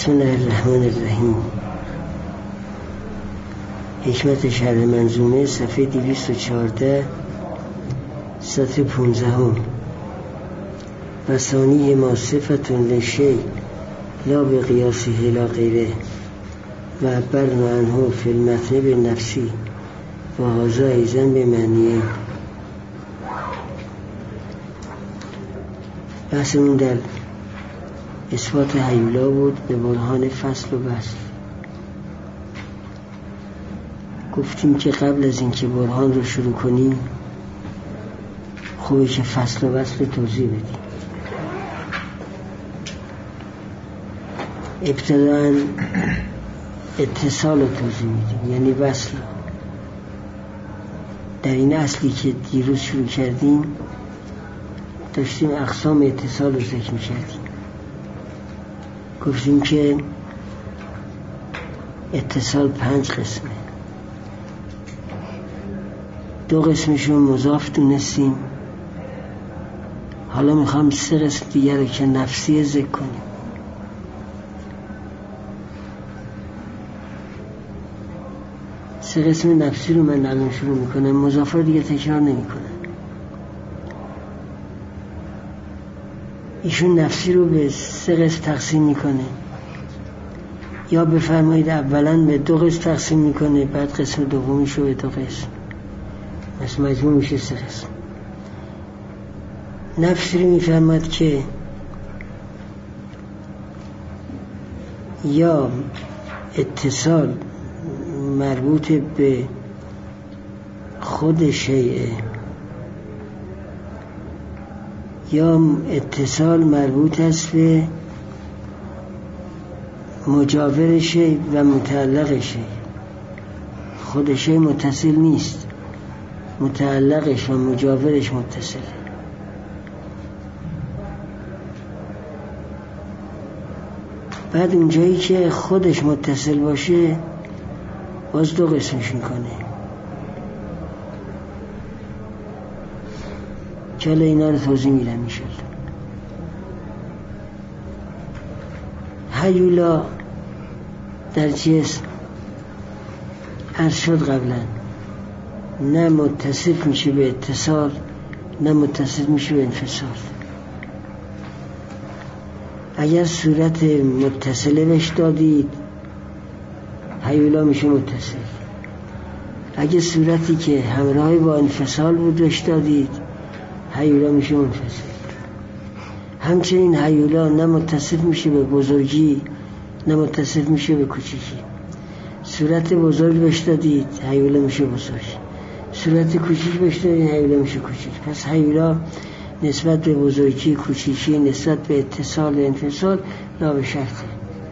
بسم الله الرحمن الرحیم. حکمت شرح منظومه صفحه 214 سطر 15. بسانی ما صفتون لشی لا به قیاسه لا غیره و عبرنا عنه فی المتن به نفسی و هذا ایزن به معنیه. بحثمون در اثبات هیولا بود به برهان فصل و وصل. گفتیم که قبل از اینکه برهان رو شروع کنیم خوبه که فصل و وصل توضیح بدیم. ابتداً اتصال رو توضیح میدیم، یعنی وصل. در این اصلی که دیروز شروع کردیم داشتیم اقسام اتصال رو ذکر میکردیم. گفتیم که اتصال 5 قسمه. 2 قسمشون مضاف دونستیم. حالا میخوام 3 قسم دیگر رو که نفسی ذکر کنیم. سه قسم نفسی رو من الان شروع میکنم، مضاف رو دیگه تکرار نمیکنم. ایشون نفسی رو به 3 قسم تقسیم میکنه، یا بفرمایید اولا به 2 قسم تقسیم میکنه، بعد قسم دومیش رو به 2 قسم، پس مجموع میشه 3 قسم. نفسی رو میفرماد که یا اتصال مربوط به خود شیء، یا اتصال مربوط است به مجاور شیء و متعلق شیء. خود شیء متصل نیست، متعلقش و مجاورش متصله. بعد اونجایی که خودش متصل باشه باز 2 قسمش میکنه که حالا اینا رو توضیح میدم انشالله. هیولا در جسم عرض شد قبلا، نه متصل میشه به اتصال نه متصل میشه به انفصال. اگر صورت متصله بهش دادید هیولا میشه متصل. اگه صورتی که همراه با انفصال بود بهش دادید هیولا میشه منفصل. همچنین هیولا نه متصل میشه به بزرگی نه متصل میشه به کوچیکی. صورت بزرگ بهش دادید هیولا میشه بزرگ، صورت کوچیک بهش دادید هیولا میشه کوچیک. پس هیولا نسبت به بزرگی، کوچیکی، نسبت به اتصال و انفصال لا به شرطه.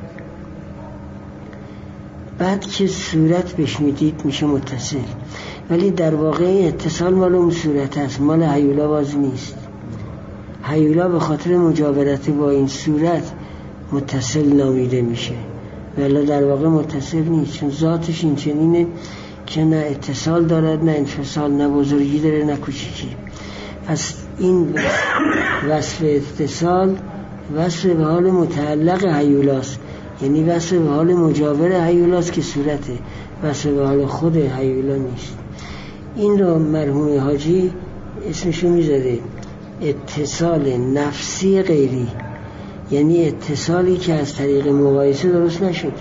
بعد که صورت بهش میدید میشه متصل، ولی در واقع اتصال مال اون صورت هست، مال هیولا باز نیست. هیولا به خاطر مجاورت با این صورت متصل نامیده میشه، ولی در واقع متصل نیست، چون ذاتش این چنینه که نه اتصال دارد نه انفصال، نه بزرگی داره نه کوچیکی. پس این وصف اتصال وصف به حال متعلق هیولاست، یعنی وصف به حال مجاور هیولاست که صورته، وصف به حال خود هیولا نیست. این رو مرحوم حاجی اسمشو میذاره اتصال نفسی غیری، یعنی اتصالی که از طریق مقایسه درست نشده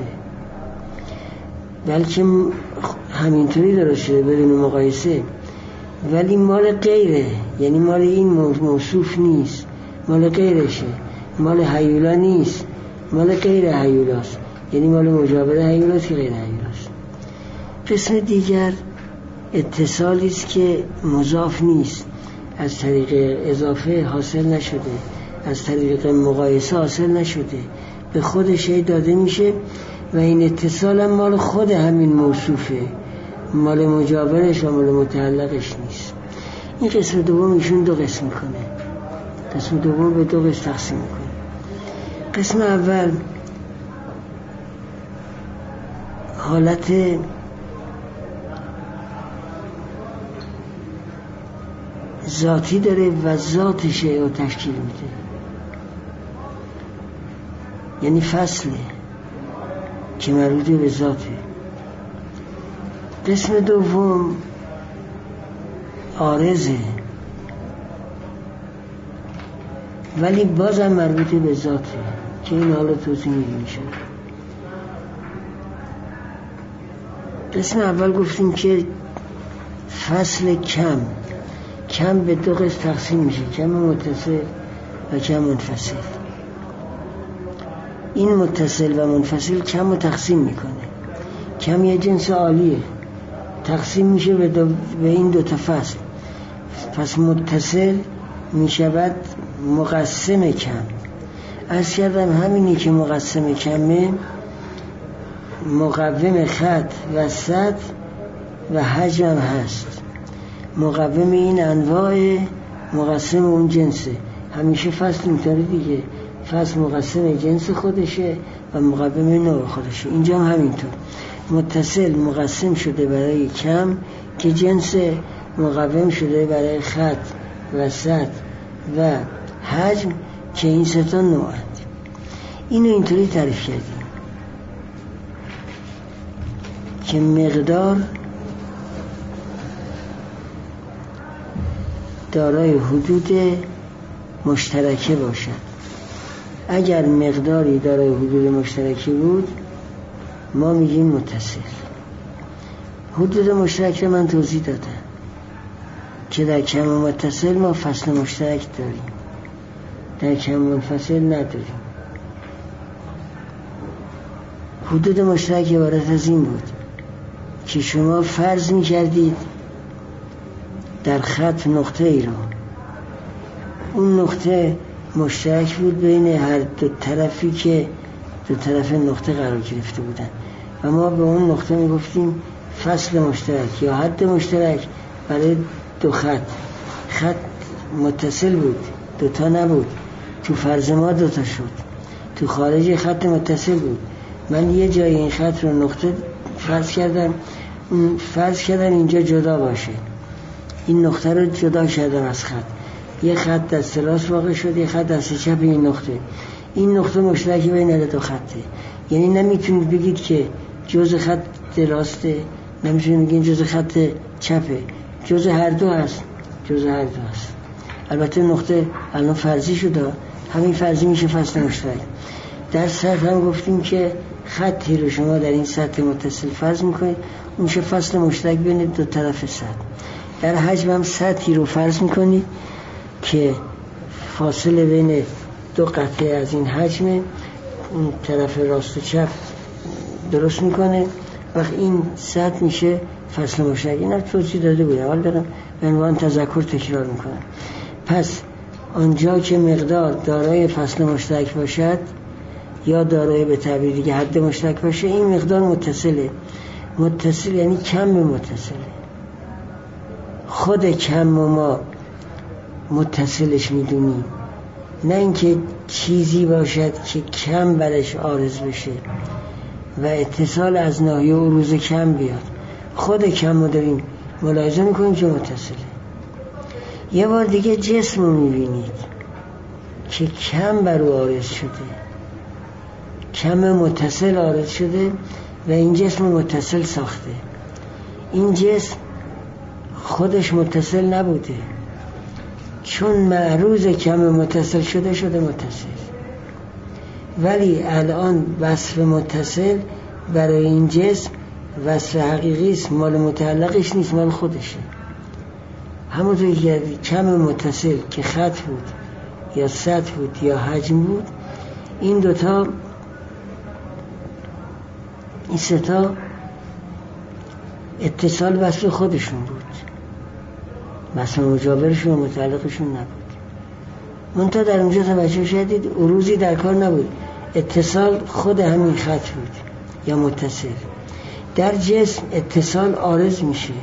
بلکه همینطوری درست شده بدون مقایسه، ولی مال غیره، یعنی مال این موصوف نیست، مال غیرشه، مال هیولا نیست، مال غیر هیولاست، یعنی مال مجاور هیولاست که غیر هیولاست. قسم دیگر اتصالی است که مضاف نیست، از طریق اضافه حاصل نشده، از طریق مقایسه حاصل نشده، به خود شیء داده میشه و این اتصال هم مال خود همین موصوفه، مال مجاورش و مال متعلقش نیست. این قسم دوم ایشون 2 قسم میکنه، قسم دوم به 2 قسم تقسیم میکنه. قسم اول حالت ذاتی داره و ذات شیء رو تشکیل میده، یعنی فصله، که مربوط به ذاته. قسم دوم عارضه ولی بازم مربوط به ذاته که این حالا توضیح میشه. قسم اول گفتیم که فصل کم به دو قسم تقسیم میشه، کم متصل و کم منفصل. این متصل و منفصل کم رو تقسیم میکنه. کم یه جنس عالیه، تقسیم میشه به این دو تا فصل. پس متصل میشود مقسم کم. عرض کردم همینی که مقسم کمه مقوم خط و سطح و حجم هست. مقوم این انواع مقسم اون جنسه. همیشه فصل اینطوری دیگه، فصل مقسم جنس خودشه و مقوم نوع خودشه. اینجا هم همینطور متصل مقسم شده برای کم که جنس، مقوم شده برای خط و سطح و حجم که این سه تا نوعند. اینو اینطوری تعریف کردیم که مقدار دارای حدود مشترکه باشد. اگر مقداری دارای حدود مشترکه بود ما میگیم متصل. حدود مشترک من توضیح دادم که در کم و متصل ما فصل مشترک داریم، در کم منفصل نداریم. حدود مشترک عبارت از این بود که شما فرض می‌کردید در خط نقطه ای رو، اون نقطه مشترک بود بین هر دو طرفی که دو طرف نقطه قرار گرفته بودن و ما به اون نقطه میگفتیم فصل مشترک یا حد مشترک برای دو خط متصل بود، دوتا نبود. تو فرض ما دوتا شد، تو خارج خط متصل بود. من یه جای این خط رو نقطه فرض کردم اینجا جدا باشه، این نقطه رو جدا کردم از خط. یه خط دست راست واقع شد، یه خط دست چپ این نقطه. این نقطه مشترک بین دو خطه، یعنی نمیتونید بگید که جزء خط راسته، نمیتونید بگید جزء خط چپه، جزء هر دو هست. البته نقطه الان فرضی شده، همین فرضی میشه فصل مشترک. در سطح هم گفتیم که خطی رو شما در این سطح متصل فرض میکنید، اون میشه فصل مشترک بین دو طرف سطح. در حجم هم سطحی رو فرض میکنید که فاصله بین دو قطعه از این حجم اون طرف راست و چپ درست میکنه، وقت این سطح میشه فصل مشترک. این هم توضیح داده بوده، حال دارم به عنوان تذکر تکرار میکنم. پس آنجا که مقدار دارای فصل مشترک باشد یا دارای به تعبیر دیگه حد مشترک باشه، این مقدار متصله. متصل یعنی کم متصله. خود کم و ما متصلش میدونیم، نه اینکه چیزی باشد که کم برش عارض بشه و اتصال از ناحیه عروض کم بیاد. خود کم رو داریم ملاحظه میکنیم که متصله. یه بار دیگه جسم رو میبینید که کم بر او عارض شده، کم متصل عارض شده و این جسم متصل ساخته. این جسم خودش متصل نبوده، چون معروض کم متصل شده متصل. ولی الان وصف متصل برای این جسم وصف حقیقی است، مال متعلقش نیست، مال خودشه. همونطور که کم متصل که خط بود یا سطح بود یا حجم بود، این دوتا، این سه تا اتصال وصف خودشون بود، وصف مجاورشون و متعلقشون نبود. منتها در اونجا توجه شدید عروضی در کار نبود، اتصال خود همین خط بود یا متصل. در جسم اتصال عارض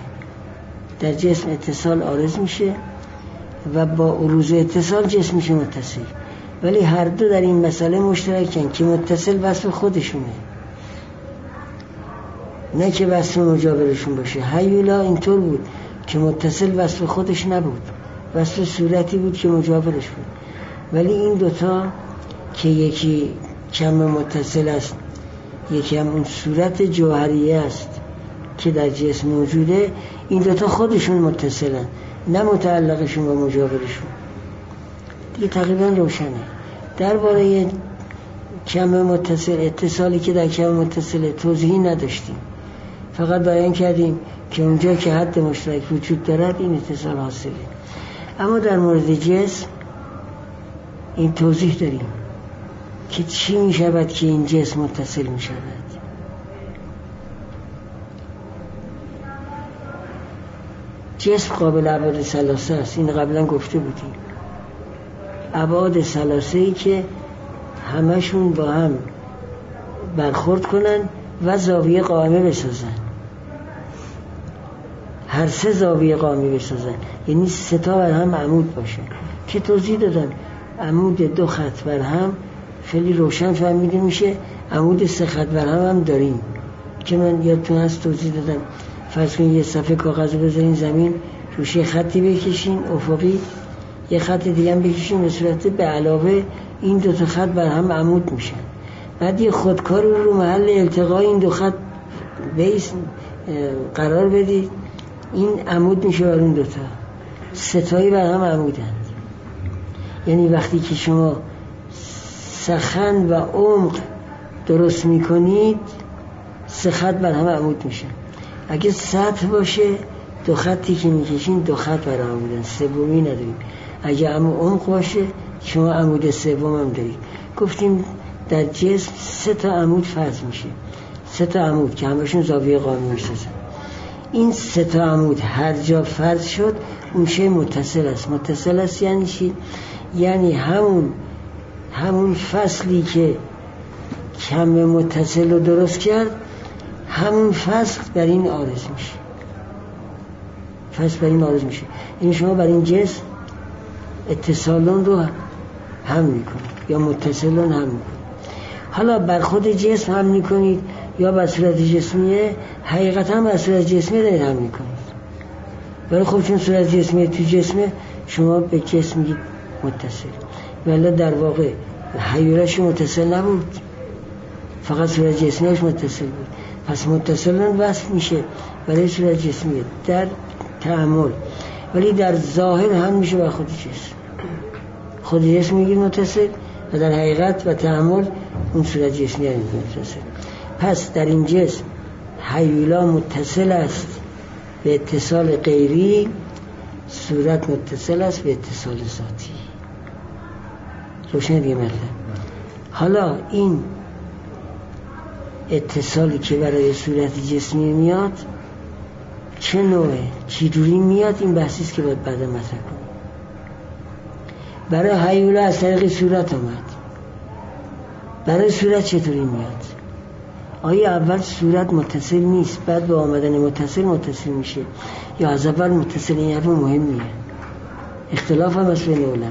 میشه، و با عروض اتصال جسم میشه متصل. ولی هر دو در این مسئله مشترکن که متصل وصف خودشونه، نه که وصف مجاورشون باشه. هیولا اینطور بود که متصل وصف خودش نبود، وصف صورتی بود که مجاورش بود. ولی این دوتا که یکی کم متصل است یکی هم اون صورت جوهریه است که در جسم موجوده. این دوتا خودشون متصلن، نه متعلقشون با مجاورشون. دیگه تقریبا روشنه. درباره کم متصل، اتصالی که در کم متصل توضیحی نداشتیم، فقط بیان کردیم که اونجا که حد مشترک وجود دارد این اتصال حاصله. اما در مورد جسم این توضیح داریم که چی می شود که این جسم متصل می شود. جسم قابل ابعاد ثلاثه است، این قبلا گفته بودیم. ابعاد ثلاثه‌ای که همشون با هم برخورد کنن و زاویه قائمه بسازن، هر سه زاویه قائمه بسازن، یعنی سه تا بر هم عمود باشه که توضیح دادم. عمود دو خط بر هم خیلی روشن فهمیده میشه، عمود سه خط بر هم داریم که من یادتون هست توضیح دادم. فرض کنید یه صفحه کاغذ رو بذارین زمین، روش یه خطی بکشین افقی، یه خط دیگه هم بکشین به صورت به علاوه این دو تا خط بر هم عمود میشن. بعد یه خودکار رو محل التقای این دو خط بیس قرار بدید، این عمود میشه بر اون دوتا، ستایی بر هم عمودند. یعنی وقتی که شما سخن و عمق درست میکنید سه خط بر هم عمود میشن. اگه سطح باشه دو خطی که میکشین دو خط بر هم عمودن، سومی نداریم. اگه عمق باشه شما عمود سوم هم دارید. گفتیم در جسم سه تا عمود فرض میشه، سه تا عمود که همشون زاویه قائمه میسازن. این سه تا عمود هر جا فرض شد اون شی متصل است. متصل است یعنی چی؟ یعنی همون فصلی که کم متصل رو درست کرد، همون فصل بر این عارض میشه. فصل بر این عارض میشه، یعنی شما بر این جسم اتصالون رو هم میکنید یا متصلون هم میکنید. حالا بر خود جسم هم میکنید یا بر صورت جسمیه، حقیقتا بر صورت جسمیه دارید هم میکنید. ولی خب چون صورت جسمیه تو جسمه، شما به جسم میگید متصل، ولی در واقع حیولش متصل نبود، فقط صورت جسمیش متصل بود. پس متصلن وصف میشه برای صورت جسمیه در تعامل، ولی در ظاهر هم میشه بر خود جسم. خود جسم میگید متصل و در حقیقت و تعامل اون صورت جسمیه متصل. پس در این جسم حیولا متصل است به اتصال غیری، صورت متصل است به اتصال ذاتی. روشن دیگه مطلب. حالا این اتصالی که برای صورت جسمی میاد چه نوعه، چی جوری میاد، این بحثیست که باید بعدا مطرح کنیم. برای حیولا از طریق صورت آمد. برای صورت چطوری میاد؟ آیا اول صورت متصل نیست بعد با آمدن متصل میشه، یا از اول متصل؟ این حرف مهمیه، اختلاف هم از بین علما.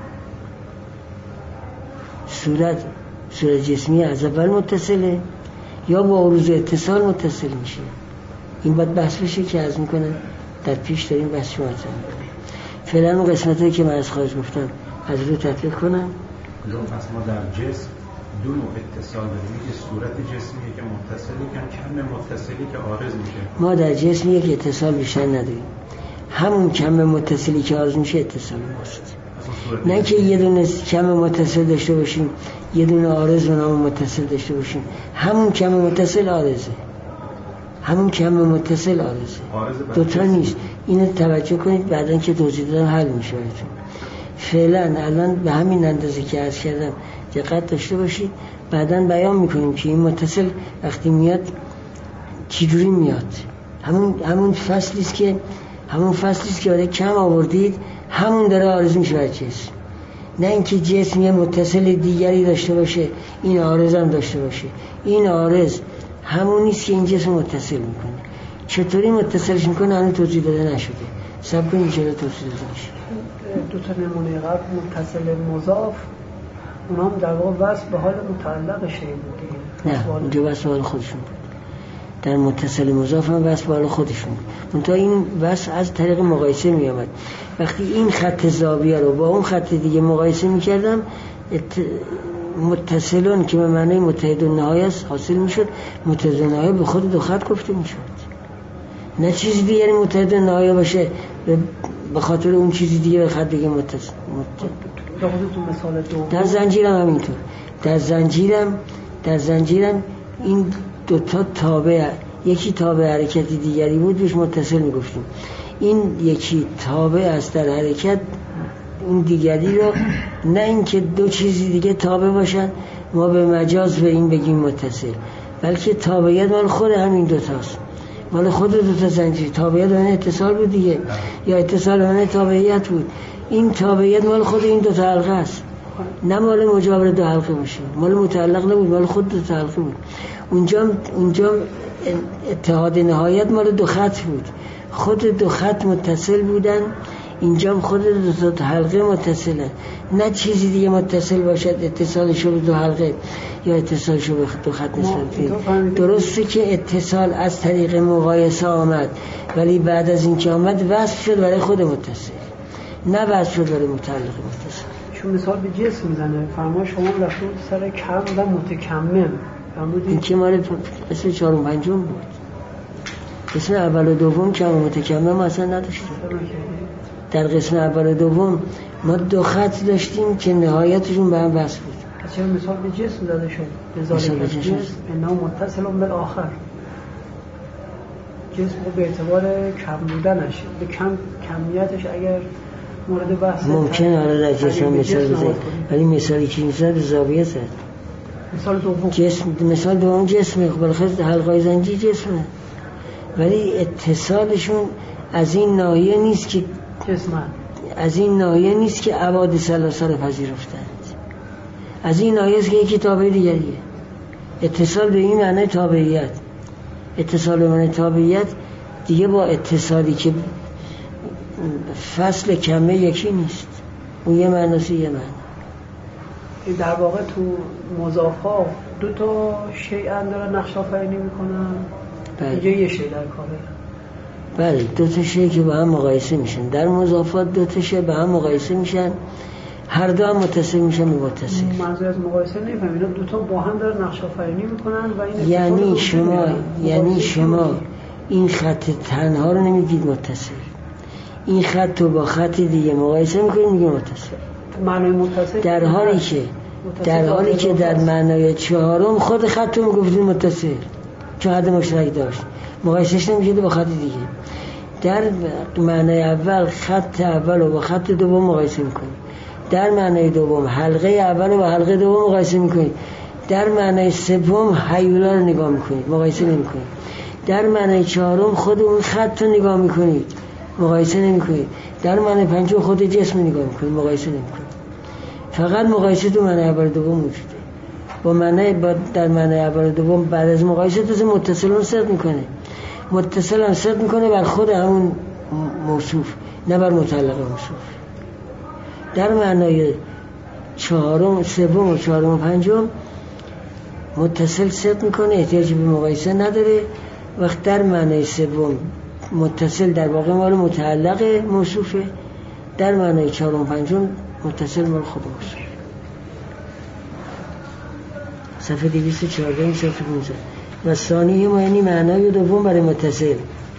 صورت جسمی از اول متصله یا با عروض اتصال متصل میشه؟ این باید بحث بشه که از میکنن در پیش داریم بحث شما ارزم میکنیم. فعلا اون قسمت که من از خارج گفتم از رو تطبیق کنم. پس ما در جسم دو نوع اتصال داریم، یک صورت جسمیه که متصلی، کم متصلی که عارض میشه. ما در جسم یک اتصال بیشتر نداریم، همون کم متصلی که عارض میشه اتصال ماست. نه که یه دونه کم متصل داشته باشیم یه دونه عارض و نام متصل داشته باشیم. همون کم متصل عارضه، همون کم متصل عارضه، دوتا نیست. اینو توجه کنید، بعدن که توضیح دادم حل میشه براتون. فعلا الان به همین اندازه که عرض کردم دقت داشته باشید، بعدن بیان میکنیم که این متصل وقتی میاد چجوری میاد. همون فصلیست که برای کم آوردید همون داره عارض میشه بر جسم، نه اینکه جسم یه متصل دیگری داشته باشه این عارض هم داشته باشه. این عارض همون نیست که این جسم متصل میکنه. چطوری متصلش میکنه هنوز توضیح داده نشده. صبر کنید چرا توضیح داده نشده. دو تا نمونه قبل متصل مضاف، اونام در واقع وصف به حال متعلق شی بوده. نه اونجا وصف به حال خودشون بود. در متصل مضاف هم وصف به حال خودشون بود. منتها این وصف از طریق مقایسه می آمد. وقتی این خط زاویه رو با اون خط دیگه مقایسه می کردم متصلون که به معنی متحد النهایه است حاصل میشد، متحد النهایه به خود دو خط گفته میشد، نه چیزی دیگری متحد النهایه باشه به خاطر اون چیزی دیگه به خط دیگه متصل. در زنجیرم همینطور، در زنجیرم این دوتا تابع، یکی تابع حرکتی دیگری بود بهش متصل میگفتیم، این یکی تابع است در حرکت اون دیگری رو، نه اینکه دو چیزی دیگه تابع باشن ما به مجاز به این بگیم متصل، بلکه تابعیت مال خود همین دوتاست، مال خود دوتا زنجیر. تابعیت اون اتصال بود دیگه، یا اتصال اون تابعیت بود. این تابعیت مال خود این دوتا حلقه است، نه مال مجاور دو حلقه باشه، مال متعلق نبود، مال خود دوتا حلقه بود. اونجا اتحاد نهایت مال دو خط بود، خود دو خط متصل بودن، اینجا خود دو تا حلقه متصلن، نه چیزی دیگه متصل باشد اتصالشو به دو حلقه یا اتصالشو به دو خط نسبت. درسته که اتصال از طریق مقایسه آمد، ولی بعد از این که آمد وصف شد برای خود متصل، نه وصف شد برای متعلق متصل. چون مثال به جسم میزنه، فرما شما رفتید سر کم و متکمم، این که مال اسم چهارم پنجم بود، قسم اول و دوم کم و متکمم اصلا نداشتیم. در قسم اول و دوم ما دو خط داشتیم که نهایتشون به هم وصل بود. چرا مثال به جسم داده شد؟ به جسم انه متصل بالآخر، جسم به اعتبار کم بودنش، به کمیتش اگر مورد بحث ممکنه حالا در جسم مثال بزنید، ولی مثالی که میزد زاویه زد. مثال دوم مثال دوم جسمه، بالاخره حلقای زنجیر جسمه، ولی اتصالشون از این ناحیه نیست که از این ناحیه نیست که ابعاد ثلاثه رو پذیرفتند، از این ناحیه است که یکی تابع دیگریه. اتصال به این معنی تابعیت، اتصال به معنی تابعیت دیگه با اتصالی که فصل کمه یکی نیست، اون یه معناست یه معنی. در واقع تو مضاف‌ها دو تا شیء دارن نقش آفرینی میکنن، اینجا یه شیء در کاره. بله، دو تا شیء که با هم مقایسه میشن، در مضافات دو تا شیء با هم مقایسه میشن، هر دو هم متصل میشن به متصل. منظور از مقایسه نمیفهمم، اینا دو تا با هم دارن نقش آفرینی میکنن و این یعنی شما این خط تنها رو نمیگید متصل، این خط رو با خط دیگه مقایسه میکنید میگید متصل. معنای متصل در حالی که در معنای چهارم خود خط رو میگفتید متصل، چون حد مشترک داشت، مقایسهش نمیشد با خط دیگه. در معنای اول خط اول رو با خط دوم مقایسه میکنید، در معنای دوم حلقه اول رو با حلقه دوم مقایسه میکنید، در معنای سوم هیولا رو نگاه میکنید، مقایسه نمیکنید، در معنای چهارم خود اون خط رو نگاه میکنید، مقایسه نمیکنید، در معنای پنجم خود جسم نگاه میکنید، مقایسه نمیکنید. فقط مقایسه تو معنای اول و دوم موجوده. در معنای اول و دوم بعد از مقایسه تو متصل رو صدق میکنه، متصل هم صدق میکنه بر خود همون موصوف، نه بر متعلق موصوف. در معنای چهارم، سوم و چهارم و پنجم متصل صدق میکنه، احتیاجی به مقایسه نداره. وقت در معنای سوم متصل در واقع مال متعلق موصوفه، در معنای چهارم و پنجم متصل مال خود موصوف. صفحه 214 صفحه 15. و ثانیه ما یعنی معنای دوم برای متصل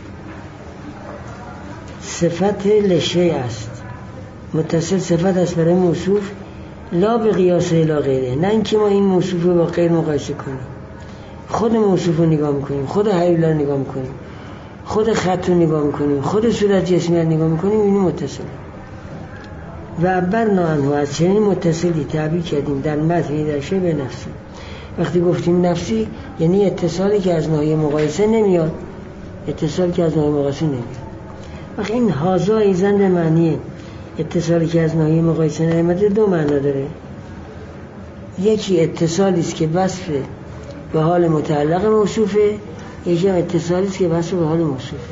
صفت لشیء است. متصل صفت است برای موصوف، لا به قیاس الی غیره، نه اینکه ما این موصوف رو با غیر مقایسه کنیم، خود موصوف رو نگاه میکنیم، خود حیولا رو نگاه میکنیم، خود خط رو نگاه میکنیم، خود صورت جسمی رو نگاه میکنیم، اینو متصل. و عبرنا عنه، از چنین متصلی تعبیر کردیم در متن در شیء به نفسی. وقتی گفتیم نفسی یعنی اتصالی که از ناحیه مقایسه نمیاد، اتصالی که از ناحیه مقایسه نمیاد. وقتی این هازا ایزن به معنی اتصالی که از ناحیه مقایسه نمیاد دو معنا داره. یکی اتصالی است که وصف به حال متعلق موصوفه، یکی اتصالی است که وصف به حال موصوفه.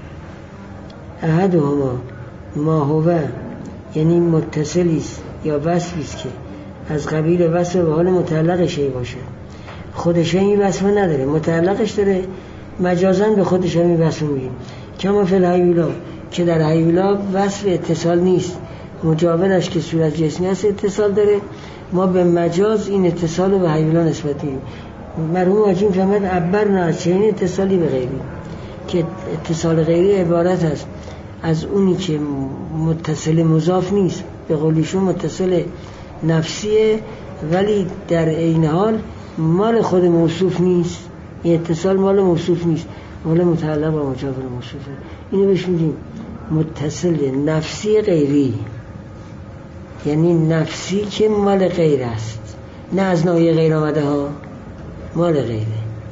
احدهما ما هو، یعنی متصلی است یا وصفی است که از قبیل وصف به حال متعلق شیء باشه، خودش این وصف نداره، متعلقش داره، مجازاً به خودش این وصف میگیم. کما فی الهیولا، که در هیولا وصف اتصال نیست، مجاورش که صورت جسمی هست اتصال داره. ما به مجاز این اتصال رو به هیولا نسبت میدیم. مرحوم حاجی می‌فرماید عبرنا از چنین اتصالی به غیری، که اتصال غیری عبارت است از اونی که متصل مضاف نیست، به قولیشون متصل نفسیه ولی در عین حال مال خود موصوف نیست. این اتصال مال موصوف نیست، مال متعلق با مجاور موصوفه. اینو بهش میگیم متصل نفسی غیری، یعنی نفسی که مال غیر است، نه از نوع غیر آمده ها، مال غیره.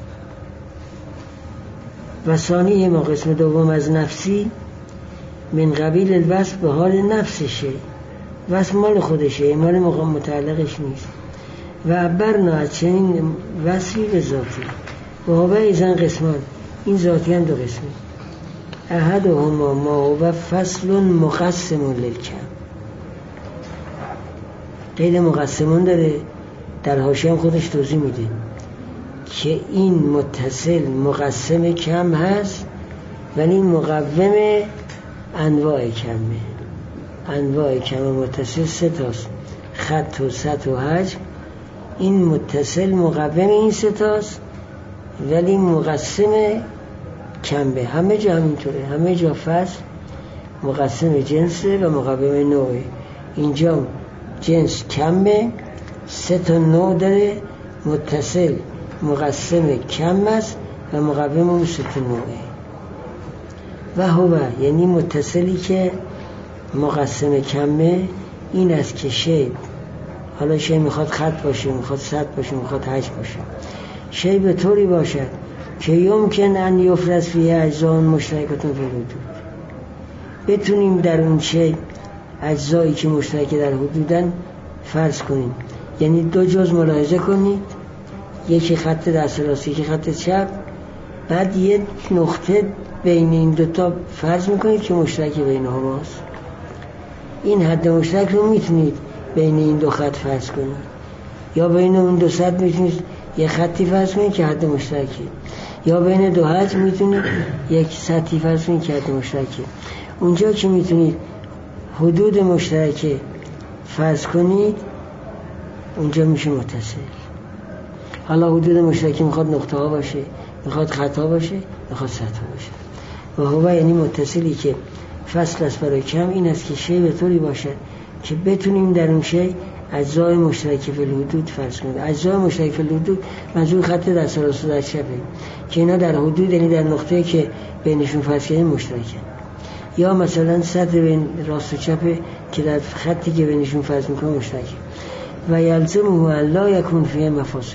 و ثانی ما قسم دوم از نفسی من قبیل الوصف به حال نفسشه، وصف مال خودشه، مال متعلقش نیست. و عبرنا از چنین وصفی به ذاتی و هو ایزن قسمان، این ذاتی هم دو قسمه. احدهما ما هو فصل مقسم للکم، قید مقسمون داره، در حاشیه هم خودش توضیح میده که این متصل مقسم کم هست ولی مقوم انواع کمه. انواع کم متصل سه تاست، خط و سطح و حجم. این متصل مقوم این سه تاست ولی مقسم کمه. همه جا همینطوره، همه جا فصل مقسم جنسه و مقوم نوعه. اینجا جنس کمه، سه تا نوع داره، متصل مقسم کم است و مقوم اون سه تا نوعه. و هو یعنی متصلی که مقسم کمه این است که شی، حالا شی میخواد خط باشه، میخواد سطح باشه، میخواد حجم باشه، شی به طوری باشد که یمکن ان یفرض فیه اجزاء مشترکاتون فی الحدود، بتونیم در اون شی اجزایی که مشترک در حدودن فرض کنیم. یعنی دو جز ملاحظه کنید، یکی خط دست راست یکی خط چپ، بعد یه نقطه بین این دوتا فرض میکنید که مشترک بین هاست. این حد مشترک رو میتونید بین این دو خط فرض کنید، یا بین اون دو سطح میتونید یه خطی فرض کنید که حد مشترکی، یا بین دو حجم میتونید یک سطحی فرض کنید که حد مشترکی. اونجا که میتونید حدود مشترک فرض کنید اونجا میشه متصل. حالا حدود مشترکی میخواد نقطه ها باشه، میخواد خط ها باشه، میخواد سطح ها باشه. و هو یعنی متصلی که فصل است برای کم این است که شی به طوری باشه که بتونیم در اون شی اجزای مشترک فی الحدود فرض کنیم. اجزای مشترک فی الحدود منظور خط دست راست و دست چپه که اینا در حدود، یعنی در نقطه‌ای که بینشون فرض کردیم مشترکن. یا مثلا سطح بین راست و چپه که در خطی که بینشون فرض میکنیم مشترکه. و یلزمه لا یکون فیه مفاصل،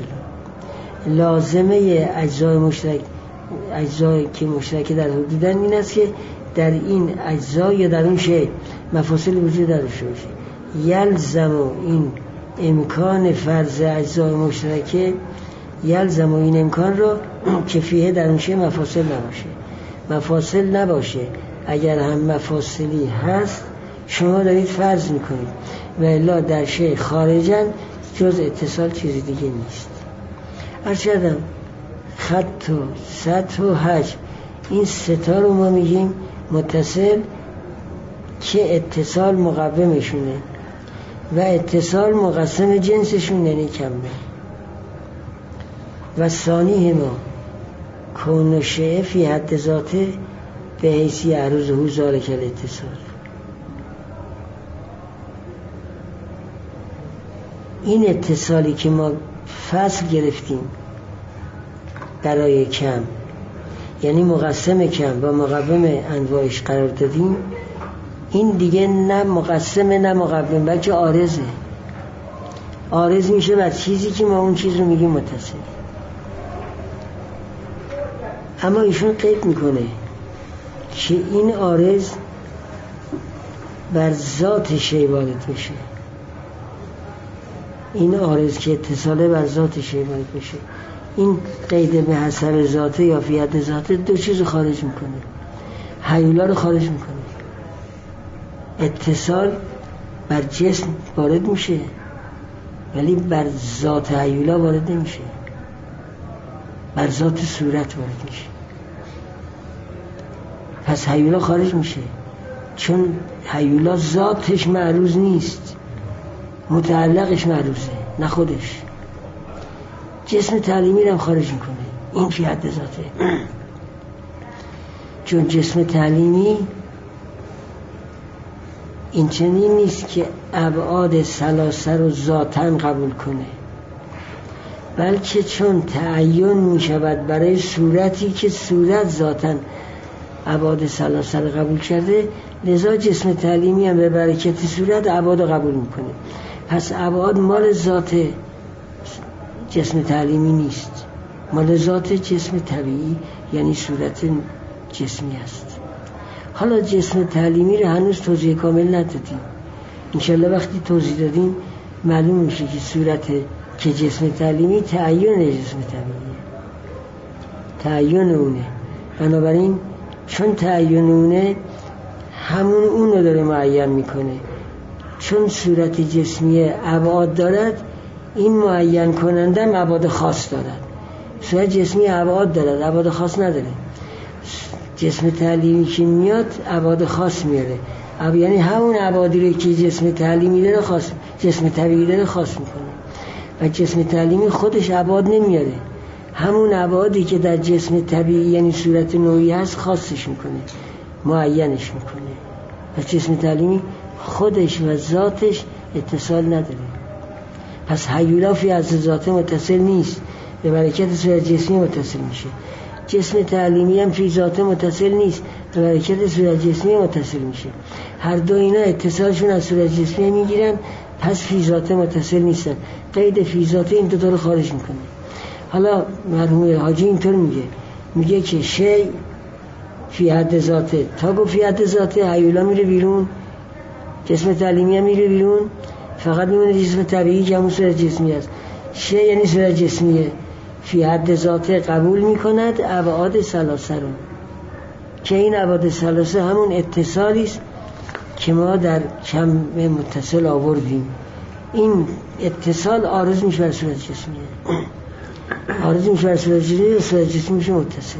لازمه اجزای مشترک، اجزایی که مشترک در حدودن این است که در این اجزا یا در اون شی مفاصل وجود داشته باشه. یلزم این امکان فرض اجزای مشترکه، یلزم این امکان رو که فیه در اون شی مفاصل نباشه. مفاصل نباشه، اگر هم مفاصلی هست شما دارید فرض میکنید و الا در شی خارجن جز اتصال چیزی دیگه نیست. ارشدم خط و سطح و حجم این ستا رو ما میگیم متصل که اتصال مقومشونه و اتصال مقسم جنسشون یعنی کمه. و ثانی ما کون شیء فی حد ذاته به حیثی عروضه ذالک الاتصال. این اتصالی که ما فصل گرفتیم برای کم، یعنی مقسم کم و مقوم انواعش قرار دادیم، این دیگه نه مقسم نه مقوم بلکه عارضه. عارض میشه بر چیزی که ما اون چیز رو میگیم متصل. اما ایشون قید میکنه که این عارض بر ذات شی وارد میشه. این عارض که اتصاله بر ذات شی وارد میشه، این قید به حسب ذاته یا فی حد ذاته دو چیز خارج میکنه. هیولا رو خارج میکنه. اتصال بر جسم وارد میشه ولی بر ذات هیولا وارد نمیشه، بر ذات صورت وارد میشه. پس هیولا خارج میشه چون هیولا ذاتش معروض نیست، متعلقش معروضه نه خودش. جسم تعلیمی رو هم خارج میکنه، این فی حد ذاته. چون جسم تعلیمی این چنین نیست که ابعاد ثلاثه رو ذاتاً قبول کنه، بلکه چون تعین می شود برای صورتی که صورت ذاتاً ابعاد ثلاثه رو قبول کرده، لذا جسم تعلیمی هم به برکت صورت ابعاد رو قبول میکنه. پس ابعاد مال ذات جسم تعلیمی نیست، مال ذات جسم طبیعی یعنی صورت جسمی است. حالا جسم تعلیمی رو هنوز توضیح کامل ندادیم، انشالله وقتی توضیح دادیم معلوم میشه که صورت که جسم تعلیمی تعین جسم طبیعیه، تعین اونه. بنابراین چون تعین اونه همون اون رو داره معین میکنه. چون صورت جسمی ابعاد دارد، این معین کننده هم ابعاد خاص دارد. صورت جسمی ابعاد دارد، ابعاد خاص نداره. جسم تعلیمی که میاد ابعاد خاص میاره، یعنی همون ابعادی رو که جسم تعلیمی داره خاص، جسم طبیعی داره خاص میکنه. و جسم تعلیمی خودش ابعاد نمیاره، همون ابعادی که در جسم طبیعی یعنی صورت نوعی هست خاصش میکنه، معینش میکنه. و جسم تعلیمی خودش و ذاتش اتصال نداره. پس هیولا فی از ذات متصل نیست، به برکت صورت جسمی متصل میشه. جسم تعلیمی هم فی ذات متصل نیست، به برکت صورت جسمی متصل میشه. هر دو اینا اتصالشون از صورت جسمی میگیرن، پس فی ذات متصل نیستن. قید فی ذات این دوتا رو خارج میکنه. حالا مرحوم حاجی اینطور میگه که شی فی حد ذاته، تا گفت فی حد ذاته هیولا میره بیرون، جسم تعلیمی هم میره بیرون، فقط میمونه جسم طبیعی که همون صورت جسمی است. شی یعنی صورت جسمیه، فی حد ذاته قبول میکند ابعاد ثلاثه رو، که این ابعاد ثلاثه همون اتصالی است که ما در کم متصل آوردیم. این اتصال عارض میشه بر صورت جسمیه، عارض میشه بر صورت جسمیه و صورت جسمی میشه متصل.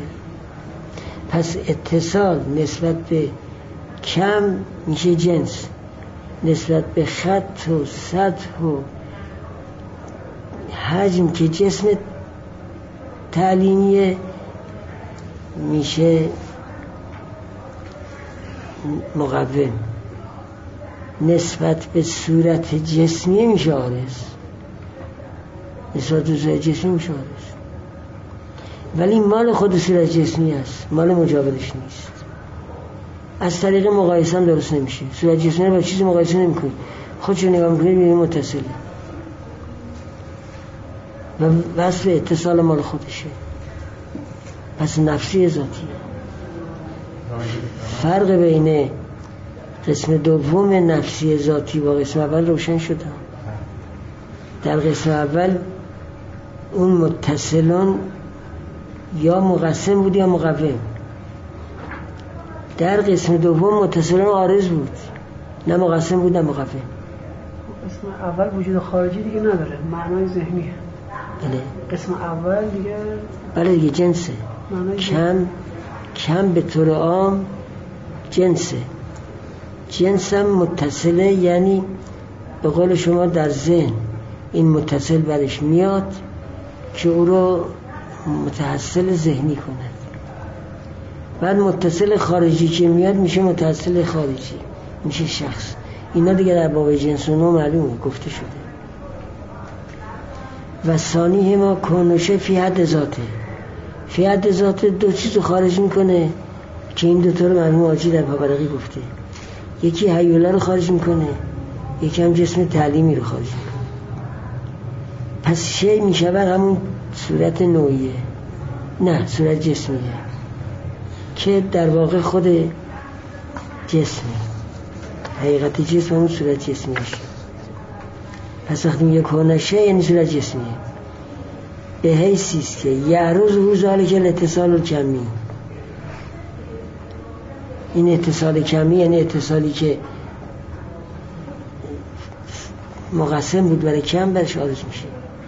پس اتصال نسبت به کم میشه جنس، نسبت به خط و سطح و حجم که جسم تعلیمیه میشه مقوم، نسبت به صورت جسمی میشه عارض، نسبت به صورت جسمی میشه عارض. ولی مال خود صورت جسمی است، مال مجاورش نیست. از طریق مقایسه هم درست نمیشه. صورت جسمی رو با چیزی مقایسه نمی‌کنی، خودشو نگاه می‌کنی می‌بینی متصله و وصف اتصال مال خودشه. پس نفسی ذاتیه. فرق بین قسم دوم نفسی ذاتی با قسم اول روشن شد. در قسم اول اون متصلون یا مقسم بود یا مقوم، در قسم دوم متصلون عارض بود، نه مقسم بود نه مقوم. قسم اول وجود خارجی دیگه نداره، معنای ذهنیه. بله. قسم اول دیگه بله دیگه جنسه، کم به طور عام جنسه. جنس هم متصله، یعنی به قول شما در ذهن این متصل برش میاد که او رو متحصل ذهنی کند. بعد متصل خارجی که میاد میشه متحصل خارجی، میشه شخص. اینا دیگه در باب جنس و نوع معلومه، گفته شده. و ثانی ما کنوشه فی حد ذاته. فی حد ذاته دو چیز خارج میکنه که این دوتا رو مرحوم حاجی در پاورقی گفته. یکی هیولا رو خارج میکنه، یکی هم جسم تعلیمی رو خارج میکنه. پس شی میشود همون صورت نوعیه، نه صورت جسمیه که در واقع خود جسمه، حقیقت جسم همون صورت جسمیه. پس وقتی میگه کنشه یعنی صورت جسمیه، به حیثی است که یعرض او ذالک الاتصال الکمی. این اتصال کمی یعنی اتصالی که مقسم بود برای کم برش عارض میشه.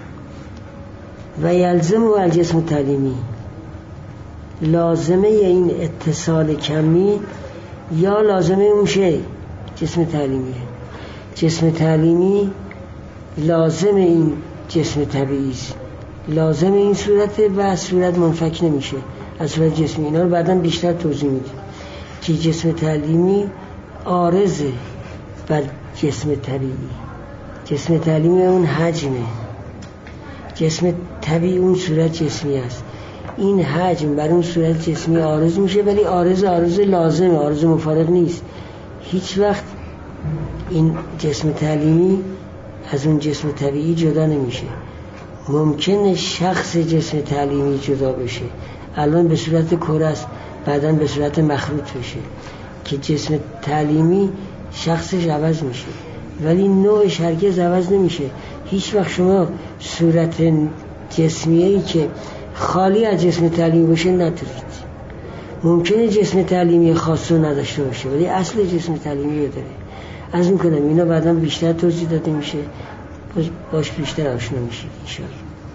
و یلزم و الجسم تعلیمی، لازمه این اتصال کمی یا لازمه اون شی جسم تعلیمیه. جسم تعلیمی لازم این جسم طبیعی است، لازم این صورته و از صورت منفک نمیشه از صورت جسمی. اینا رو بعداً بیشتر توضیح میدیم که جسم تعلیمی عارضه بر جسم طبیعی. جسم تعلیمی اون حجمه، جسم طبیعی اون صورت جسمی است. این حجم بر اون صورت جسمی عارض میشه، ولی عارض لازمه، عارض مفارق نیست. هیچ وقت این جسم تعلیمی از اون جسم طبیعی جدا نمیشه. ممکنه شخص جسم تعلیمی جدا بشه، الان به صورت کره است، بعداً به صورت مخروط بشه که جسم تعلیمی شخصش عوض میشه، ولی نوعش هرگز عوض نمیشه. هیچ وقت شما صورت جسمیه‌ای که خالی از جسم تعلیمی باشه ندارید. ممکنه جسم تعلیمی خاص رو نداشته باشه، ولی اصل جسم تعلیمی رو داره. از میکنم اینا بعدا بیشتر توضیح داده میشه، باش بیشتر آشنا میشید انشاءالله.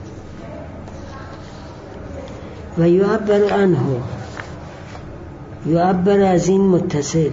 و یعبر عنه، یعبر از این متصل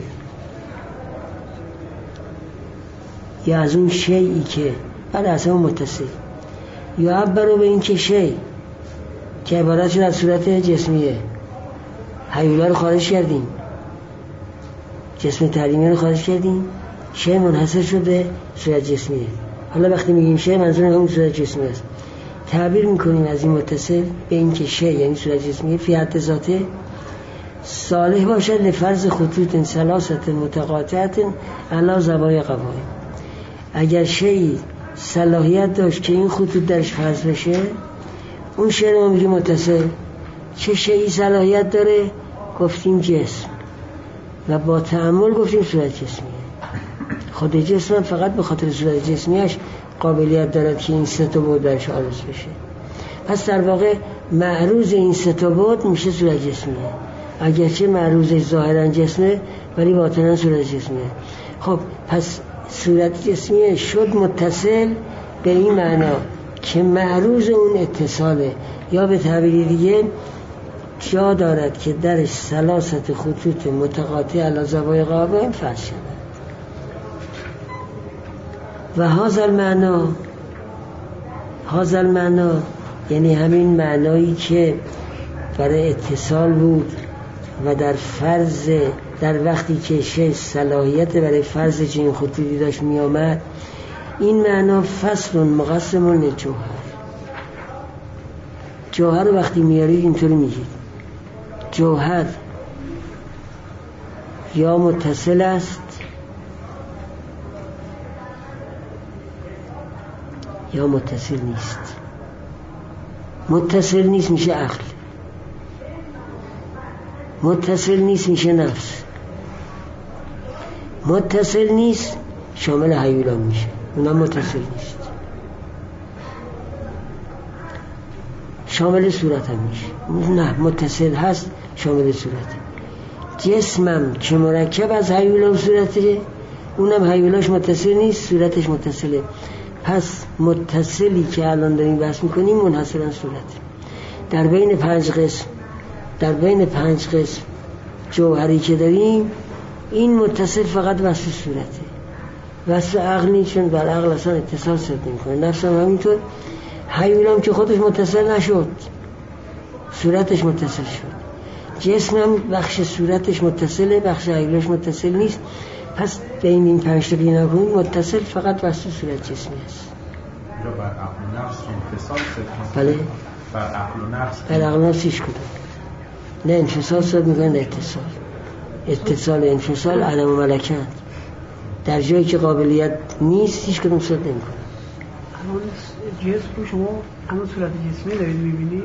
یا از اون شیئی که بعد از اون متصل، یعبر به این که شی که عبارت شد از صورت جسمیه. هیولا رو خارج کردیم، جسم تعلیمی رو خارج کردیم، شی منحصر شده صورت جسمیه. حالا وقتی میگیم شی منظور همون صورت جسمی است. تعبیر میکنیم از این متصل به این که شی یعنی صورت جسمیه فی حد ذاته صالح باشد لفرض خطوط ثلاثت متقاطعت علی زوایای قوائم. اگر شی صلاحیت داشت که این خطوط درش فرض بشه، اون شی رو میگیم متصل. چه شیئی صلاحیت داره؟ گفتیم جسم، و با تأمل گفتیم صورت جسمیه. خود جسم فقط به خاطر صورت جسمیش قابلیت دارد که این سه تا بعد درش عارض بشه. پس در واقع معروض این سه تا بعد میشه صورت جسمیه، اگرچه معروض ظاهرا جسمه ولی باطنا صورت جسمیه. خب پس صورت جسمیه شد متصل به این معنا که معروض اون اتصاله، یا به تعبیر دیگه جا دارد که درش ثلاثت خطوط متقاطع علی زوایای قوائم فرض شود. و هذا المعنا یعنی همین معنایی که برای اتصال بود و در وقتی که شی صلاحیت برای فرض چنین خطوطی داشت می آمد، این معنا فصل مقسم للجوهر. جوهر رو وقتی میارید اینطوری میگید جوهر یا متصل است یا متصل نیست. متصل نیست میشه عقل، متصل نیست میشه نفس، متصل نیست شامل هیولا میشه، اونم متصل نیست، شامل صورت هم میشه. نه متصل هست شامل صورت. جسمم که مرکب از هیولا و صورته، اونم هیولاش متصل نیست، صورتش متصله. پس متصلی که الان داریم بحث میکنیم منحصرا صورت. در بین پنج قسم جوهری که داریم، این متصل فقط وصف صورته، وصف عقل نیست، چون بر عقل اصلا اتصال صد نمیکنه. نفس هم همینطور. هیولام که خودش متصل نشد، صورتش متصل شد. جسم هم بخش صورتش متصله، بخش هیولاش متصل نیست. پس بین این پنج تا بنا کنید متصل فقط وصف صورت جسمی است. یا بر عقل و نفس انفصال صد. بله. بر عقل و نفس. بر عقل و نفس هیچ کدوم. نه انفصال صد میگن اتصال انفصال عدم و ملکت. در جایی که قابلیت نیست هیچ کدوم صد نمیکنه. الان جسم رو شما همون صورت جسمی دارید میبینید؟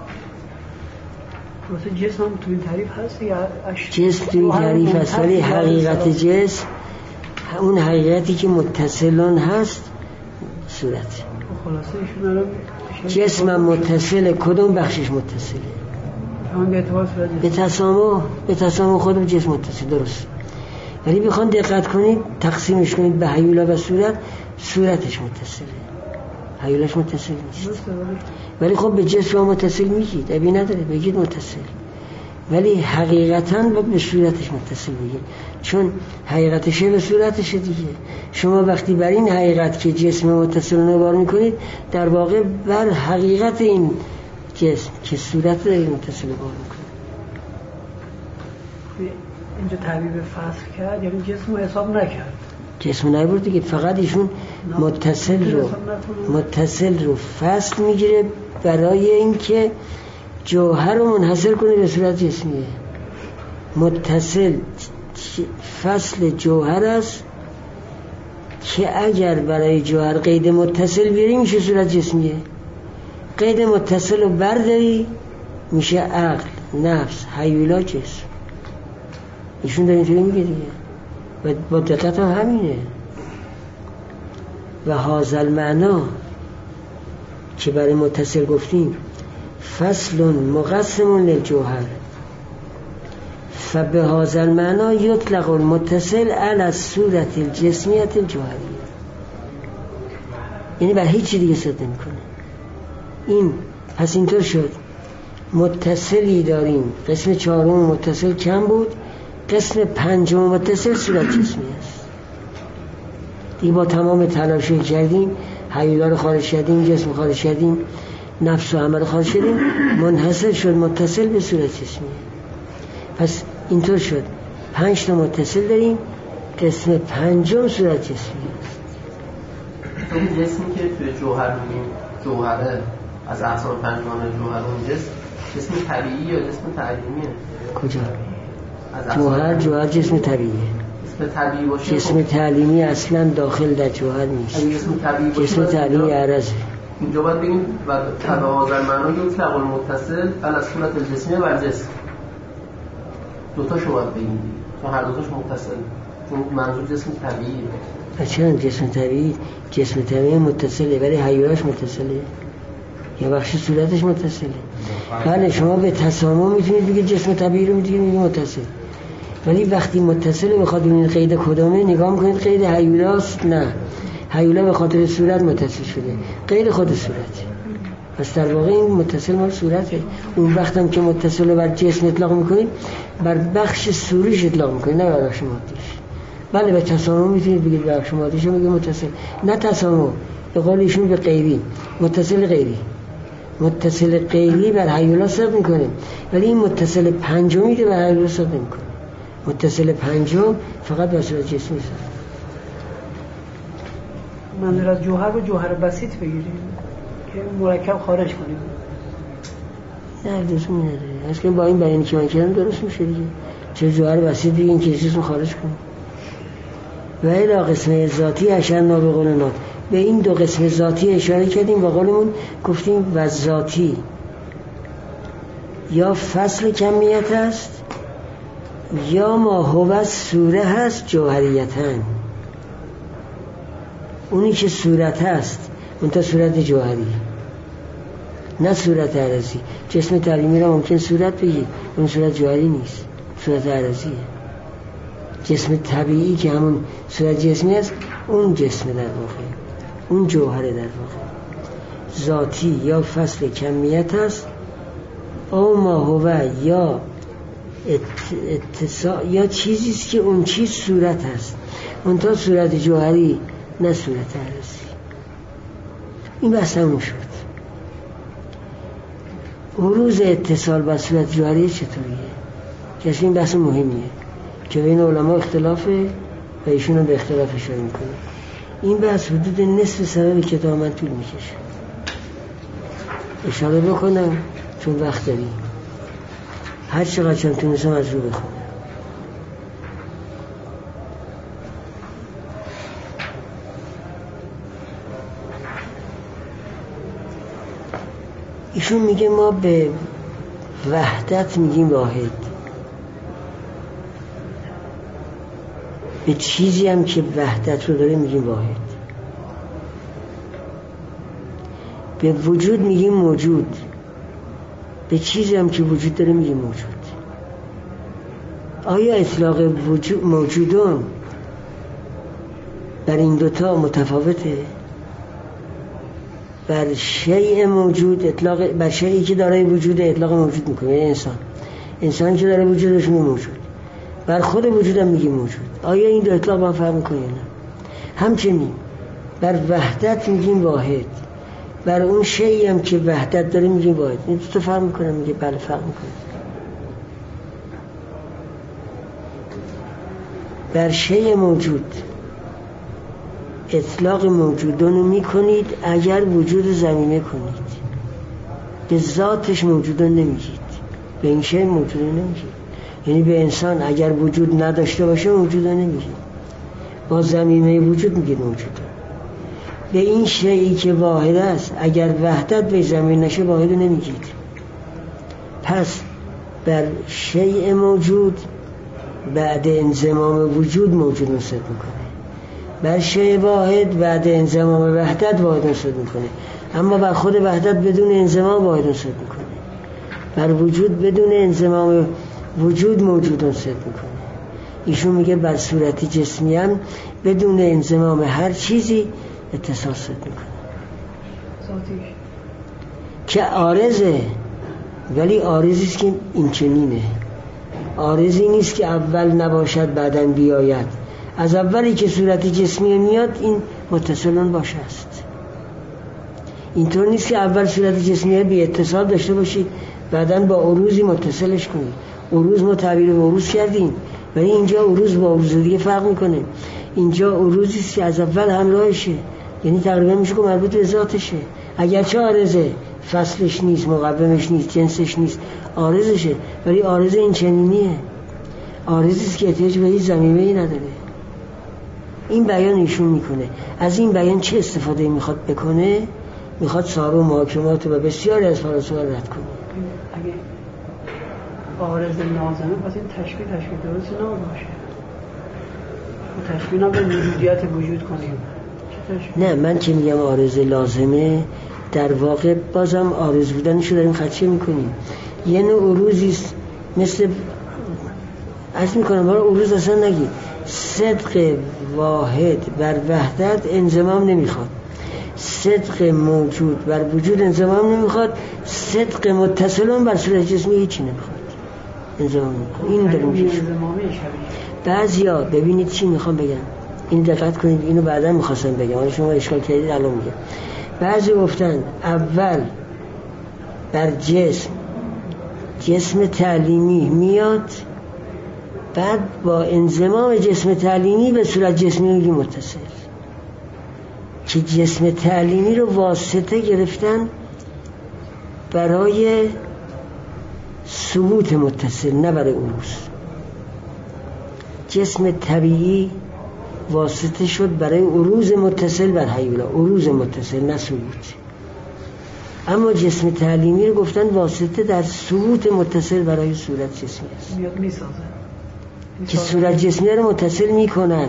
واسه جسم هم تو این تعریف هست یا جسم تو این تعریف هست، ولی حقیقت جسم اون حقیقتی که متصلان هست صورت. خلاصه ایشون الان جسم هم متصله، کدوم بخشش متصله؟ همون به اعتبار صورت به تسامح خودم جسم متصل، درست. ولی بخوان دقت کنید تقسیمش کنید به هیولا و صورتش متصله، هیولاش متصل نیست. ولی خب به جسم متصل میگید، ابی نداره بگید متصل. ولی حقیقتاً باید به صورتش متصل بگیم، چون حقیقتشه به صورتشه دیگه. شما وقتی بر این حقیقت که جسم متصل نگاه میکنید، در واقع بر حقیقت این جسم که صورت دارید متصل نگاه میکنید. اینجا تعبیر فصل کرد، یعنی جسم رو حساب نکرد، جسم نبرد دیگه، فقط ایشون متصل رو فصل میگیره برای اینکه جوهر رو منحصر کنه به صورت جسمیه. متصل فصل جوهر است که اگر برای جوهر قید متصل بیاری میشه صورت جسمیه. قید متصل رو برداری میشه عقل، نفس، هیولا، جسم. ایشون داره اینطوری میگه دیگه و با دقت هم همینه. و هازل معنا که برای متصل گفتیم فصل مقسم للجوهر فبه هازل معنا یطلق المتصل علی صورت الجسمیت الجوهری، یعنی بر هیچی دیگه صد نمی کنه. این پس اینطور شد متصلی داریم، قسم چهارم متصل کم بود، قسم پنجم متصل صورت جسمی است دیگه. با تمام تلاشی کردیم، هیولا رو خارج کردیم، جسم خارج کردیم، نفس و عمل خارج کردیم، منحصر شد متصل به صورت جسمی. پس اینطور شد 5 تا متصل داریم، قسم پنجم صورت جسمی است. این جسمی که توی جوهر میگیم جوهره از اقسام پنجگانه جوهر، اون جسم طبیعی یا جسم تعلیمیه؟ کجا؟ جوهر جسم طبیعیه. جسم طبیعی باشه، جسم تعلیمی اصلا داخل در جوهر نیست. جسم طبیعی عرضه. اینجا باید بگیم و تبع هذا المعنی یطلق المتصل علی صورت الجسمیه و الجسم. دوتاشو باید بگیم چون هر دوتاش متصل، چون منظور جسم طبیعیه. چون جسم طبیعی متصله ولی هیولاش متصله یا بخش صورتش متصله. بله شما به تسامح میتونید بگید جسم طبیعی رو میتونید بگید متصل، ولی وقتی متصله بخواد ببینید قید کدامه نگاه میکنید قید هیولاست، نه هیولا به خاطر صورت متصل شده، قید خود صورت. پس در واقع این متصل مال صورته. اون وقت هم که متصل بر جسم اطلاق میکنید بر بخش صوریش اطلاق میکنید، نه بر بخش مادیش. بله به تسامح میتونید بگید بخش مادیش رو میگید متصل، نه تسامح به قول ایشون به غیری، متصل غیری بر هیولا ثابت میکنه، ولی این متصل پنجمی که بر هیولا ثابت میکنه. متصل پنجم فقط به صورت جسمی ثابت. منظور از جوهر رو جوهر بسیط بگیریم که مرکب خارج کنیم. نه لزومی نداره، اصلا با این بیانی که من کردم درست میشه دیگه. چه جوهر بسیط بگیم که جسم خارج کنیم. و الی قسم ذاتی اشرنا به قولنا، به این دو قسم ذاتی اشاره کردیم و قولمون گفتیم و ذاتی یا فصل کمیت است یا ما هو صوره هست جوهریتن. اونی که صورت هست اون تا صورت جوهری، نه صورت عرضی. جسم تعلیمی را ممکن صورت بگید، اون صورت جوهری نیست، صورت عرضیه. جسم طبیعی که همون صورت جسمی است اون جسم در واقع، اون جوهره در واقع. ذاتی یا فصل کمیت است او ما هو یا اتصال یا چیزیست که اون چیز صورت هست، اون تا صورت جوهری نه صورت عرضی. این بحث همون شد. عروض اتصال با صورت جوهری چطوریه؟ کسی این بحث مهمیه که بین علما اختلافه و ایشون هم به اختلاف اشاره میکنه. این بحث حدود نصف سبب کتاب من طول میکشه. اشاره بکنم چون وقت داریم، هر چقدر چون تونستم از رو بخونم. ایشون میگه ما به وحدت میگیم واحد، به چیزی هم که وحدت رو داره میگیم واحد، به وجود میگیم موجود، به چیزی هم که وجود داره میگیم موجود. آیا اطلاق موجودون بر این دوتا متفاوته؟ بر شیء موجود اطلاق، بر شیئی که دارای وجود اطلاق موجود میکنه، یعنی انسان انسانی که داره وجودش میگه موجود، بر خود وجودم میگه موجود. آیا این دو اطلاق با هم فرق میکنه نه؟ همچنین بر وحدت میگیم واحد، بر اون شیئی هم که وحدت داره میگیم واحد. این تو فرق میکنه؟ میگه بله فرق میکنه. بر شیء موجود اطلاق موجودون رو میکنید اگر وجود زمینه کنید، به ذاتش موجودون نمیگید، به این شیء موجودون نمیگید. یعنی به انسان اگر وجود نداشته باشه موجودون نمیگید، با زمینه وجود میگید موجودون. به این شیئی که واحد است اگر وحدت به زمین نشه واحد نمیگید. پس بر شیء موجود بعد انضمام وجود موجود نصب میکنه، بر شیء واحد بعد انضمام وحدت واحد نصب میکنه، اما بر خود وحدت بدون انضمام واحد نصب میکنه، بر وجود بدون انضمام وجود موجود نصب میکنه. ایشون میگه بر صورت جسمی هم بدون انضمام هر چیزی اتصال نصب میکنه که عارضه، ولی عارضی است که این چنینه. عارضی نیست که اول نباشد بعداً بیاید. از اولی که صورت جسمی میاد این متصلان باشه است. اینطور نیست که اول صورت جسمی بی اتصال داشته باشید بعداً با عروضی متصلش کنید. عروض ما تعبیر به عروض کردیم، ولی اینجا عروض با عروض دیگه فرق میکنه. اینجا عروضی است که از اول همراهشه، یعنی تقریبا میشه که مربوط به ذاتشه. اگرچه عارضه، فصلش نیست، مقومش نیست، جنسش نیست، عارضشه، ولی عارض این چنینیه. عارضی است که احتیاج به هیچ ضمیمه‌ای نداره. این بیان ایشون میکنه. از این بیان چه استفاده میخواد بکنه؟ میخواد سارو محاکمات و بسیاری از فلاسفه رد کنه. اگه عارض لازمه پس این تشبیه درست نباشه. و تشبیه نا به موجودیت وجود کنیم. نه، من که میگم عارض لازمه در واقع بازم عارض بودنشو داریم خدشه میکنیم. یه نوع عروضیست، مثل عرض میکنم برای عروض اصلا نگید. صدق واحد بر وحدت انضمام نمیخواد، صدق موجود بر وجود انضمام نمیخواد، صدق متصلون بر صورت جسمی هیچی نمیخواد، انضمام نمیخواد. این داریم میشه. بعضیا ببینید چی میخوام بگم، این دقت کنید، اینو بعدا میخواستم بگم ولی شما اشکال کردید الان میگم. بعضی گفتن اول بر جسم تعلیمی میاد، بعد با انضمام جسم تعلیمی به صورت جسمی میگیم متصل، که جسم تعلیمی رو واسطه گرفتن برای ثبوت متصل، نه برای عروض. جسم طبیعی واسطه شد برای عروض متصل بر هیولا، عروض متصل نه ثبوت. اما جسم تعلیمی رو گفتن واسطه در ثبوت متصل برای صورت جسمی است، میاد میسازه که صورت جسمی رو متصل میکند.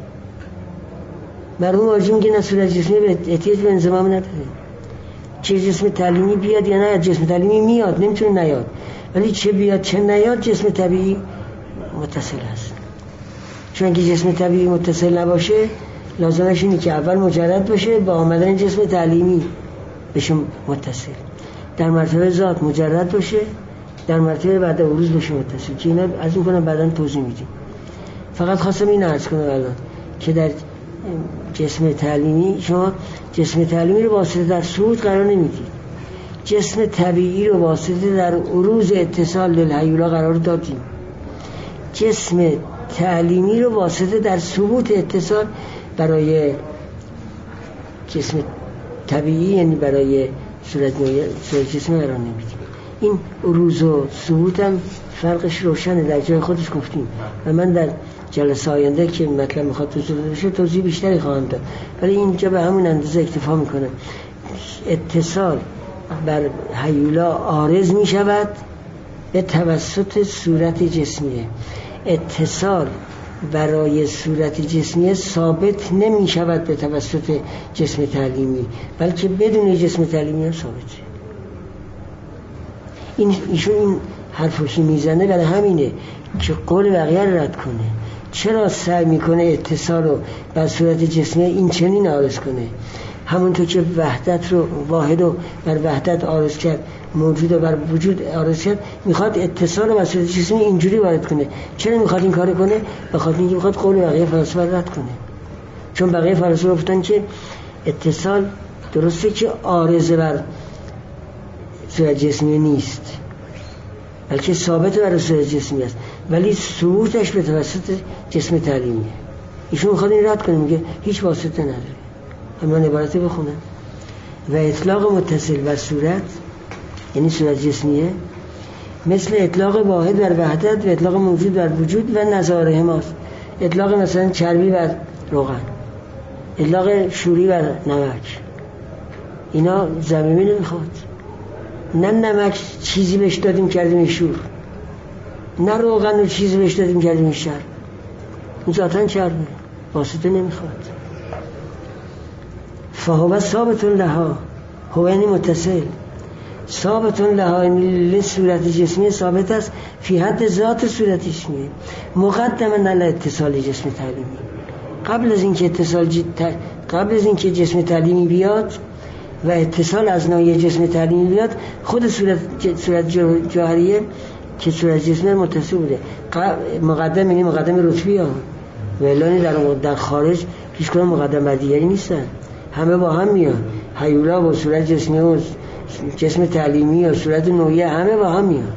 مرحوم آجی میگه نه، صورت جسمی به احتیاج به انضمام نداره، چه جسم تعلیمی بیاد یا نه. جسم تعلیمی میاد، نمیتونه نیاد، ولی چه بیاد چه نیاد جسم طبیعی متصل است. چون که جسم طبیعی متصل نباشه لازمش اینه که اول مجرد باشه، با آمدن جسم تعلیمی بشه متصل. در مرتبه ذات مجرد باشه، در مرتبه بعد عروض بشه متصل، که اینا از این کنم بعداً توضیح میدیم. فقط خواستم این عرض کنم الان که در جسم تعلیمی شما جسم تعلیمی رو واسطه در ثبوت قرار نمیدید، جسم طبیعی رو واسطه در عروض اتصال للهیولا قرار دادیم، جسم تعلیمی رو واسطه در ثبوت اتصال برای جسم طبیعی، یعنی برای صورت جسم قرار نمیدیم. این عروض و ثبوت هم فرقش روشنه، در جای خودش گفتیم و من در جلسه آینده که مطلب میخواد توضیح بشه توضیح بیشتری خواهم داد، ولی اینجا به همون اندازه اکتفا میکنم. اتصال بر هیولا عارض میشود به توسط صورت جسمیه، اتصال برای صورت جسمیه ثابت نمی شود به توسط جسم تعلیمی، بلکه بدون جسم تعلیمی هم ثابته. ایشون این حرفو که میزنه برای همینه که قول بقیه رو رد کنه. چرا سعی میکنه اتصال رو بر صورت جسمیه این چنین عارض کنه؟ همونطور که وحدت رو واحد رو بر وحدت عارض کرد، موجود رو بر وجود عارض کرد، میخواد اتصال و صورت جسمی اینجوری وارد کنه. چرا میخواد این کارو کنه؟ بخاطر اینکه میخواد قول بقیه فلاسفه رد کنه. چون بقیه فلاسفه گفتن که اتصال درسته که عارض بر صورت جسمی نیست، بلکه ثابت بر صورت جسمی است، ولی ثبوتش به توسط جسم تعلیمیه. ایشون میخواد این رد کنه، میگه هیچ واسطه نداره. همین عبارتی بخونم: و اطلاق متصل بر صورت، یعنی صورت جسمیه، مثل اطلاق واحد بر وحدت و اطلاق موجود بر وجود و نظاره ماست. اطلاق مثلا چربی بر روغن، اطلاق شوری بر نمک، اینا ضمیمی نمیخواد. نه نمک چیزی بهش دادیم کردیم شور، نه روغن رو چیزی بهش دادیم کردیم شر، این ذاتاً چربه، واسطه نمیخواد. فهو ثابت لها، هو یعنی متصل، ثابت لها یعنی صورت جسمی ثابت است فی حد ذات صورت جسمی مقدما علی اتصال جسم تعلیمی. قبل از اینکه جسم تعلیمی بیاد و اتصال از نوع جسم تعلیمی بیاد، خود صورت جوهریه که صورت جسمی متصل بوده. مقدم یعنی مقدم رتبی ها، ولانی در خارج هیچ کدوم مقدم بر دیگری نیستن، همه با هم میان. هیولا با صورت جسمی و جسم تعلیمی و صورت نوعی همه با هم میان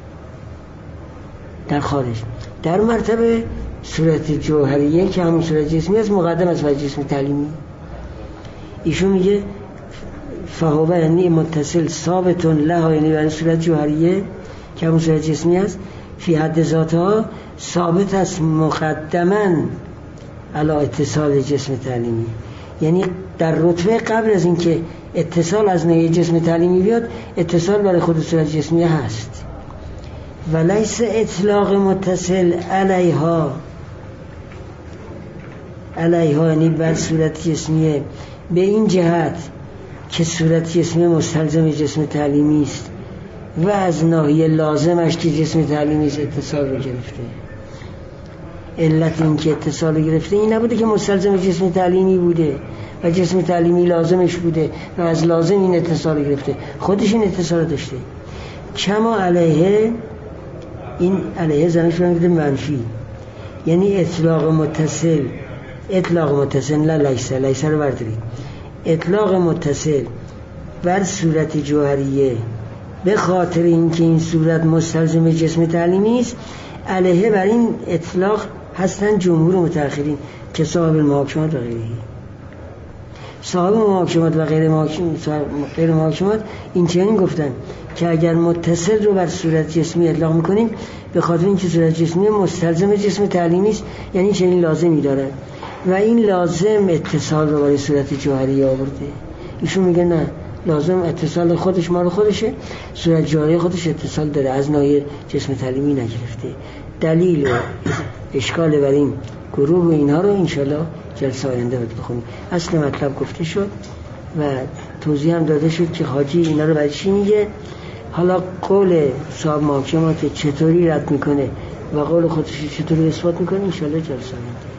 در خارج. در مرتبه صورت جوهریه که همون صورت جسمی است مقدم است بر جسم تعلیمی. ایشون میگه فهو یعنی متصل ثابت لها، یعنی برای صورت جوهریه که همون صورت جسمی است، فی حد ذاتها ثابت است مقدما علی اتصال جسم تعلیمی، یعنی در رتبه قبل از اینکه اتصال از نوع جسم تعلیمی بیاد، اتصال برای خود صورت جسمی هست. و لیس اطلاق متصل علیها یعنی بر صورت جسمیه به این جهت که صورت جسمی مستلزم جسم تعلیمی است و از ناحیه لازمش که جسم تعلیمی است اتصال رو گرفته. علت این که اتصال رو گرفته این نبوده که مستلزم جسم تعلیمی بوده و جسم تعلیمی لازمش بوده و از لازم این اتصال رو گرفته، خودش این اتصال داشته. کما علیه، این علیه زنش رو میگه منفی، یعنی اطلاق متصل نه لیسه رو بردارید. اطلاق متصل بر صورت جوهریه به خاطر اینکه این صورت مستلزم جسم تعلیمی است، علیه بر این اطلاق هستن جمهور متأخرین که صاحب المحاکمات و غیره. صاحب محاکمات و غیر محاکمات این چنین گفتن که اگر متصل رو بر صورت جسمی اطلاق میکنیم به خاطر اینکه صورت جسمی مستلزم جسم تعلیمی است، یعنی چنین لازمی داره و این لازم اتصال رو برای صورت جوهری آورده. ایشون میگه نه، لازم اتصال خودش مال خودشه، صورت جوهری خودش اتصال داره، از نوع جسم تعلیمی نگرفته. دلیل و اشکال بر این گروه و اینها رو انشالله جلسه آینده بخونیم. اصل مطلب گفته شد و توضیح هم داده شد که حاجی اینا رو برای چی میگه. حالا قول صاحب محاکمات چطوری رد میکنه و قول خودش چطوری اثبات میکنه انشالله جلسه آینده.